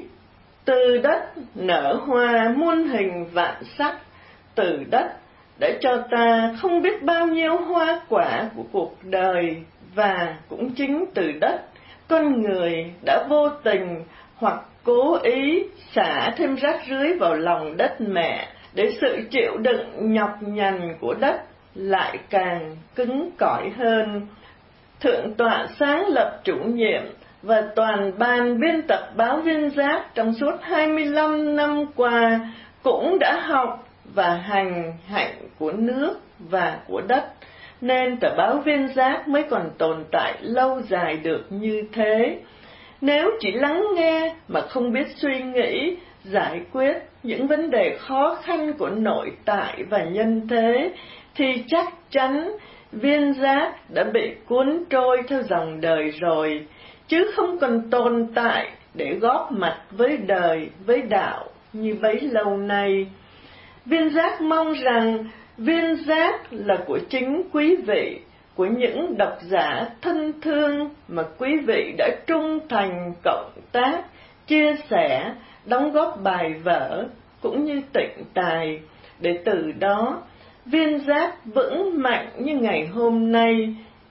Từ đất nở hoa muôn hình vạn sắc, từ đất để cho ta không biết bao nhiêu hoa quả của cuộc đời. Và cũng chính từ đất, con người đã vô tình hoặc cố ý xả thêm rác rưới vào lòng đất mẹ, để sự chịu đựng nhọc nhằn của đất lại càng cứng cỏi hơn. Thượng tọa sáng lập chủ nhiệm và toàn ban biên tập báo Viên Giác trong suốt hai mươi lăm năm qua cũng đã học và hành hạnh của nước và của đất, nên tờ báo Viên Giác mới còn tồn tại lâu dài được như thế. Nếu chỉ lắng nghe mà không biết suy nghĩ, giải quyết những vấn đề khó khăn của nội tại và nhân thế, thì chắc chắn Viên Giác đã bị cuốn trôi theo dòng đời rồi, chứ không còn tồn tại để góp mặt với đời, với đạo như bấy lâu nay. Viên Giác mong rằng Viên Giác là của chính quý vị, của những độc giả thân thương mà quý vị đã trung thành cộng tác, chia sẻ, đóng góp bài vở cũng như tịnh tài, để từ đó Viên Giác vững mạnh như ngày hôm nay.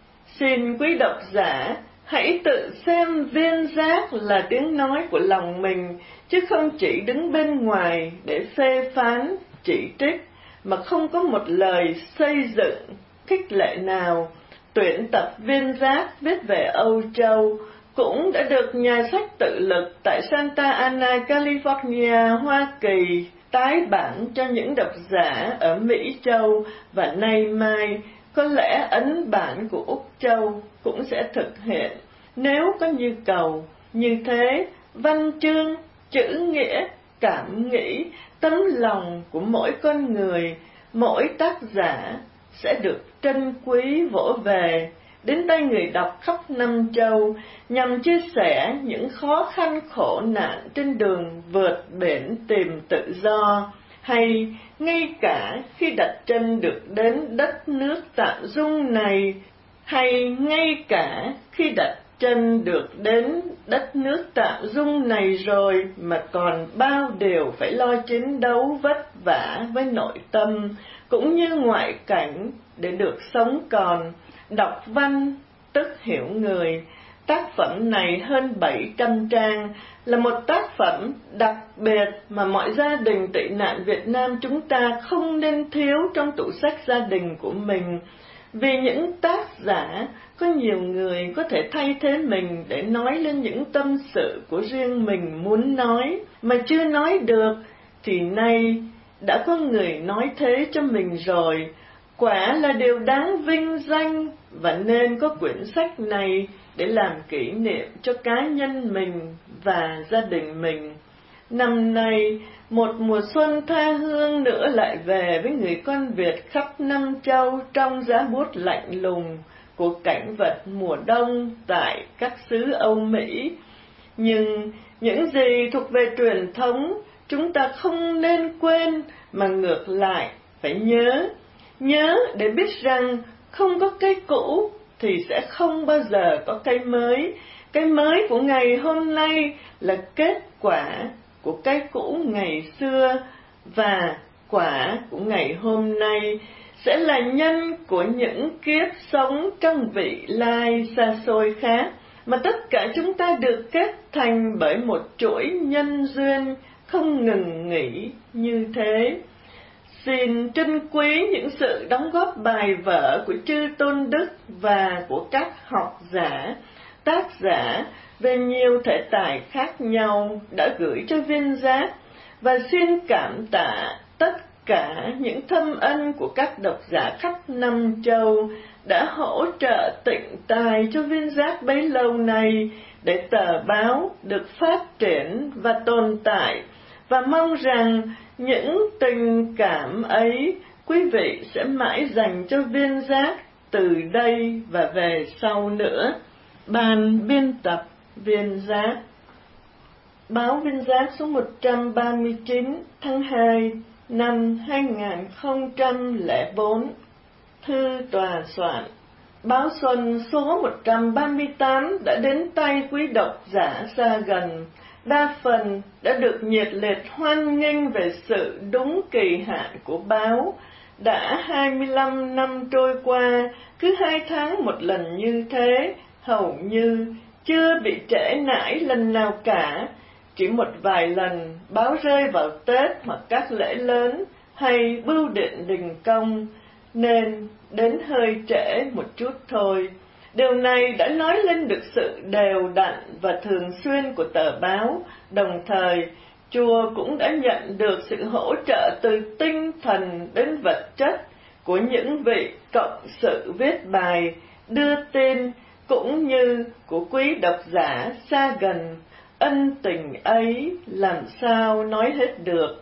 Xin quý độc giả hãy tự xem Viên Giác là tiếng nói của lòng mình, chứ không chỉ đứng bên ngoài để phê phán, chỉ trích, mà không có một lời xây dựng, khích lệ nào. Tuyển tập Viên Giác viết về Âu Châu cũng đã được nhà sách tự lực tại Santa Ana, California, Hoa Kỳ tái bản cho những độc giả ở Mỹ Châu, và nay mai có lẽ ấn bản của Úc Châu cũng sẽ thực hiện nếu có nhu cầu. Như thế, văn chương, chữ nghĩa, cảm nghĩ, tấm lòng của mỗi con người, mỗi tác giả sẽ được trân quý vỗ về đến tay người đọc khắp năm châu, nhằm chia sẻ những khó khăn khổ nạn trên đường vượt biển tìm tự do, hay ngay cả khi đặt chân được đến đất nước tạm dung này, hay ngay cả khi đặt chân được đến đất nước tạm dung này rồi mà còn bao điều phải lo chiến đấu vất vả với nội tâm cũng như ngoại cảnh để được sống còn. Đọc văn tức hiểu người. Tác phẩm này hơn bảy trăm trang, là một tác phẩm đặc biệt mà mọi gia đình tị nạn Việt Nam chúng ta không nên thiếu trong tủ sách gia đình của mình. Vì những tác giả có nhiều người có thể thay thế mình để nói lên những tâm sự của riêng mình muốn nói mà chưa nói được, thì nay đã có người nói thế cho mình rồi. Quả là điều đáng vinh danh, và nên có quyển sách này để làm kỷ niệm cho cá nhân mình và gia đình mình. Năm nay, một mùa xuân tha hương nữa lại về với người con Việt khắp năm châu trong giá buốt lạnh lùng của cảnh vật mùa đông tại các xứ Âu Mỹ. Nhưng những gì thuộc về truyền thống chúng ta không nên quên, mà ngược lại phải nhớ. Nhớ để biết rằng không có cái cũ thì sẽ không bao giờ có cái mới. Cái mới của ngày hôm nay là kết quả của cái cũ ngày xưa, và quả của ngày hôm nay sẽ là nhân của những kiếp sống trong vị lai xa xôi khác, mà tất cả chúng ta được kết thành bởi một chuỗi nhân duyên không ngừng nghỉ như thế. Xin trân quý những sự đóng góp bài vở của chư tôn đức và của các học giả, tác giả về nhiều thể tài khác nhau đã gửi cho Viên Giác, và xin cảm tạ tất cả những thâm ân của các độc giả khắp năm châu đã hỗ trợ tịnh tài cho Viên Giác bấy lâu nay để tờ báo được phát triển và tồn tại, và mong rằng những tình cảm ấy quý vị sẽ mãi dành cho Viên Giác từ đây và về sau nữa. Ban biên tập Viên Giác. Báo Viên Giác số một trăm ba mươi chín tháng hai năm hai nghìn không trăm lẻ bốn. Thư tòa soạn. Báo Xuân số một trăm ba mươi tám đã đến tay quý độc giả xa gần. Đa phần đã được nhiệt liệt hoan nghênh về sự đúng kỳ hạn của báo. Đã hai mươi lăm năm trôi qua, cứ hai tháng một lần như thế, hầu như chưa bị trễ nải lần nào cả. Chỉ một vài lần báo rơi vào Tết hoặc các lễ lớn hay bưu điện đình công, nên đến hơi trễ một chút thôi. Điều này đã nói lên được sự đều đặn và thường xuyên của tờ báo, đồng thời chùa cũng đã nhận được sự hỗ trợ từ tinh thần đến vật chất của những vị cộng sự viết bài, đưa tin, cũng như của quý độc giả xa gần. Ân tình ấy làm sao nói hết được.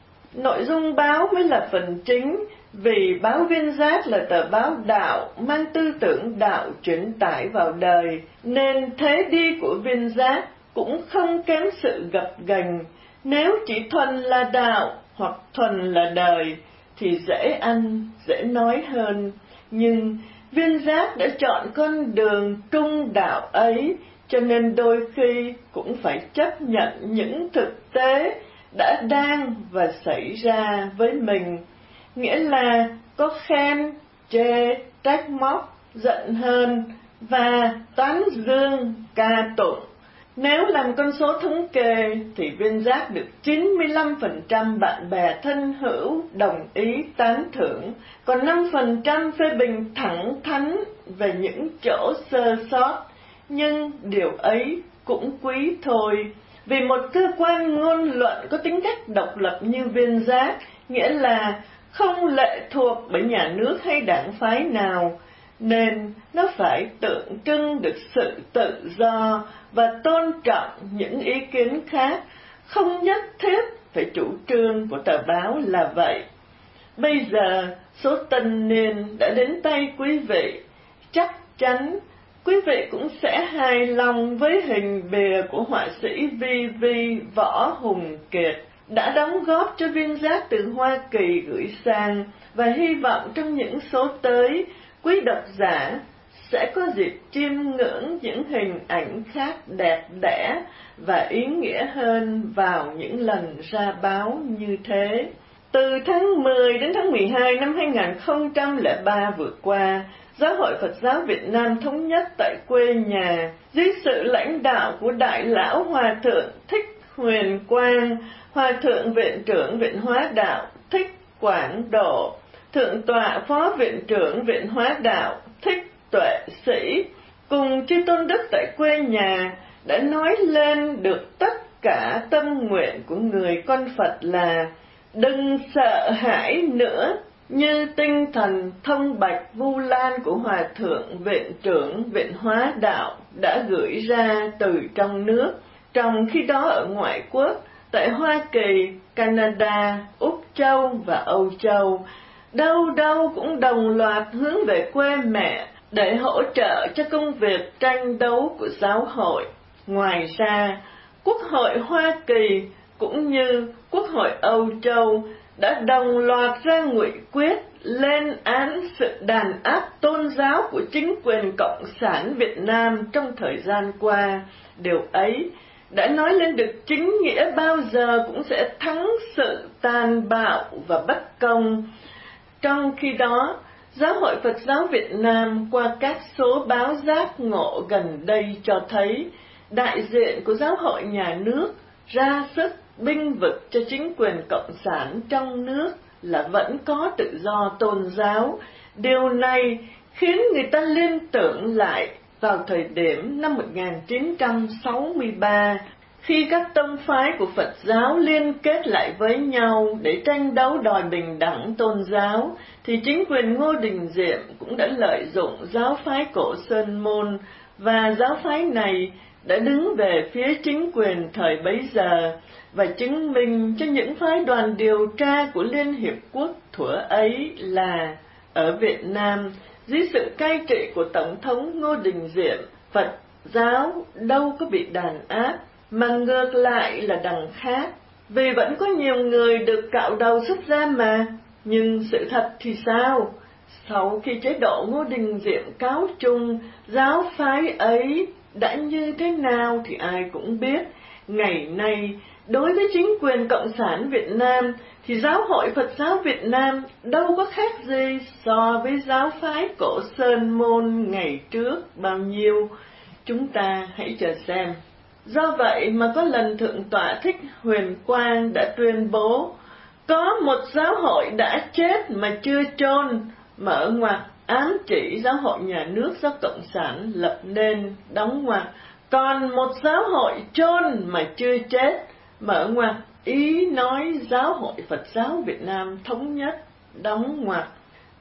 Nội dung báo mới là phần chính, vì báo Viên Giác là tờ báo đạo, mang tư tưởng đạo truyền tải vào đời, nên thế đi của Viên Giác cũng không kém sự gập ghềnh. Nếu chỉ thuần là đạo hoặc thuần là đời thì dễ ăn, dễ nói hơn. Nhưng Viên Giác đã chọn con đường trung đạo ấy, cho nên đôi khi cũng phải chấp nhận những thực tế đã đang và xảy ra với mình. Nghĩa là có khen, chê, trách móc, giận hờn và tán dương, ca tụng. Nếu làm con số thống kê thì Viên Giác được chín mươi lăm phần trăm bạn bè thân hữu đồng ý tán thưởng, còn năm phần trăm phê bình thẳng thắn về những chỗ sơ sót. Nhưng điều ấy cũng quý thôi, vì một cơ quan ngôn luận có tính cách độc lập như Viên Giác, nghĩa là không lệ thuộc bởi nhà nước hay đảng phái nào, nên nó phải tượng trưng được sự tự do và tôn trọng những ý kiến khác, không nhất thiết phải chủ trương của tờ báo là vậy. Bây giờ số tân niên đã đến tay quý vị, chắc chắn quý vị cũng sẽ hài lòng với hình bìa của họa sĩ vi vi Võ Hùng Kiệt đã đóng góp cho Viên Giác từ Hoa Kỳ gửi sang, và hy vọng trong những số tới, quý độc giả sẽ có dịp chiêm ngưỡng những hình ảnh khác đẹp đẽ và ý nghĩa hơn vào những lần ra báo như thế. Từ tháng mười đến tháng mười hai năm hai nghìn không trăm lẻ ba vừa qua, Giáo hội Phật giáo Việt Nam Thống Nhất tại quê nhà, dưới sự lãnh đạo của Đại lão Hòa thượng Thích Huyền Quang, Hòa thượng Viện trưởng Viện Hóa Đạo Thích Quảng Độ, Thượng tọa Phó Viện trưởng Viện Hóa Đạo Thích Tuệ Sĩ, cùng chư tôn đức tại quê nhà đã nói lên được tất cả tâm nguyện của người con Phật là đừng sợ hãi nữa, như tinh thần thông bạch Vu Lan của Hòa thượng Viện trưởng Viện Hóa Đạo đã gửi ra từ trong nước. Trong khi đó ở ngoại quốc, tại Hoa Kỳ, Canada, Úc Châu và Âu Châu, đâu đâu cũng đồng loạt hướng về quê mẹ để hỗ trợ cho công việc tranh đấu của giáo hội. Ngoài ra, Quốc hội Hoa Kỳ cũng như Quốc hội Âu Châu đã đồng loạt ra nghị quyết lên án sự đàn áp tôn giáo của chính quyền Cộng sản Việt Nam trong thời gian qua. Điều ấy đã nói lên được chính nghĩa bao giờ cũng sẽ thắng sự tàn bạo và bất công. Trong khi đó, Giáo hội Phật giáo Việt Nam qua các số báo giác ngộ gần đây cho thấy đại diện của giáo hội nhà nước ra sức bênh vực cho chính quyền cộng sản trong nước là vẫn có tự do tôn giáo. Điều này khiến người ta liên tưởng lại vào thời điểm năm một nghìn chín trăm sáu mươi ba, khi các tông phái của Phật giáo liên kết lại với nhau để tranh đấu đòi bình đẳng tôn giáo, thì chính quyền Ngô Đình Diệm cũng đã lợi dụng giáo phái Cổ Sơn Môn, và giáo phái này đã đứng về phía chính quyền thời bấy giờ và chứng minh cho những phái đoàn điều tra của Liên Hiệp Quốc thuở ấy là ở Việt Nam, dưới sự cai trị của Tổng thống Ngô Đình Diệm, Phật giáo đâu có bị đàn áp, mà ngược lại là đằng khác. Vì vẫn có nhiều người được cạo đầu xuất gia mà. Nhưng sự thật thì sao? Sau khi chế độ Ngô Đình Diệm cáo chung, giáo phái ấy đã như thế nào thì ai cũng biết. Ngày nay, đối với chính quyền Cộng sản Việt Nam, thì Giáo hội Phật giáo Việt Nam đâu có khác gì so với giáo phái Cổ Sơn Môn ngày trước bao nhiêu. Chúng ta hãy chờ xem. Do vậy mà có lần Thượng tọa Thích Huyền Quang đã tuyên bố, có một giáo hội đã chết mà chưa chôn, mở ngoặc ám chỉ giáo hội nhà nước do Cộng sản lập nên, đóng ngoặc, còn một giáo hội chôn mà chưa chết, mở ngoặc, ý nói giáo hội Phật giáo Việt Nam Thống Nhất, đóng ngoặc.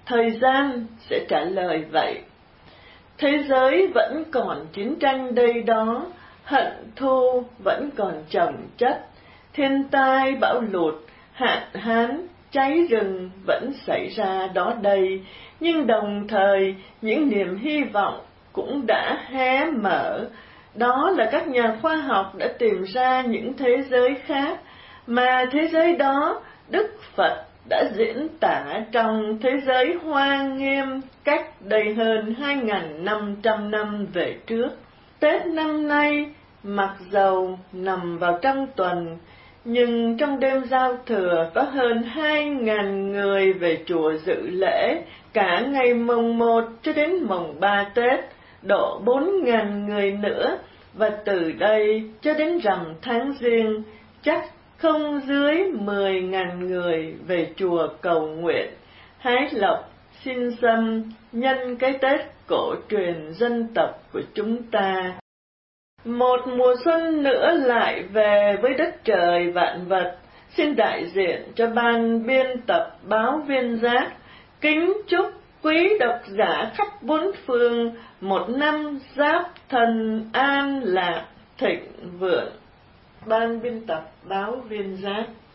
thời gian sẽ trả lời vậy. Thế giới vẫn còn chiến tranh đây đó, hận thù vẫn còn chồng chất, thiên tai bão lụt, hạn hán, cháy rừng vẫn xảy ra đó đây, nhưng đồng thời những niềm hy vọng cũng đã hé mở. Đó là các nhà khoa học đã tìm ra những thế giới khác, mà thế giới đó Đức Phật đã diễn tả trong thế giới Hoa Nghiêm cách đây hơn hai nghìn năm trăm năm về trước. Tết năm nay, mặc dầu nằm vào trong tuần, nhưng trong đêm giao thừa có hơn hai nghìn người về chùa dự lễ, cả ngày mồng một cho đến mồng ba Tết, độ bốn nghìn người nữa, và từ đây cho đến rằm tháng Giêng, chắc không dưới mười nghìn người về chùa cầu nguyện, hái lộc, xin xăm, nhân cái Tết cổ truyền dân tộc của chúng ta. Một mùa xuân nữa lại về với đất trời vạn vật. Xin đại diện cho ban biên tập báo Viên Giác kính chúc quý độc giả khắp bốn phương một năm Giáp Thân an lạc thịnh vượng. Ban biên tập báo Viên Giác.